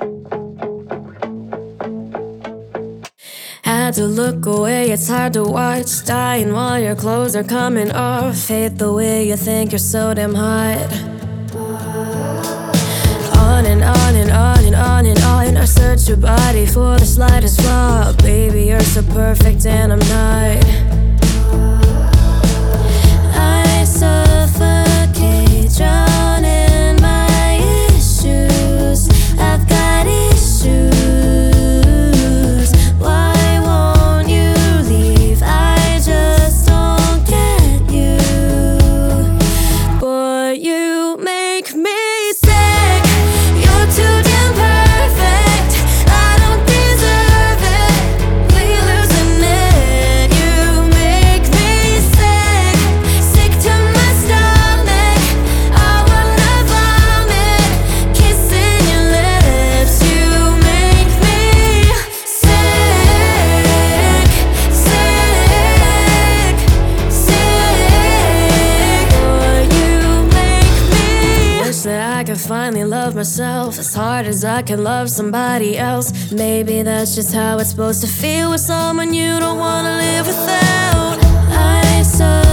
Had to look away, it's hard to watch. Dying while your clothes are coming off. Hate the way you think you're so damn hot. On and on and on and on and on. I search your body for the slightest flaw. Baby, you're so perfect and I'm not. I suffocate, drown in my issues. I've got issues. Why won't you leave? I just don't get you. Boy, you make me sick. You're too damn perfect. I don't deserve it. We losing it. You make me sick. Sick to my stomach. I wanna vomit. Kissing your lips. You make me sick. Sick. Sick. Boy, you make me wish that I could finally love myself as hard as I can love somebody else. Maybe that's just how it's supposed to feel with someone you don't wanna live without. I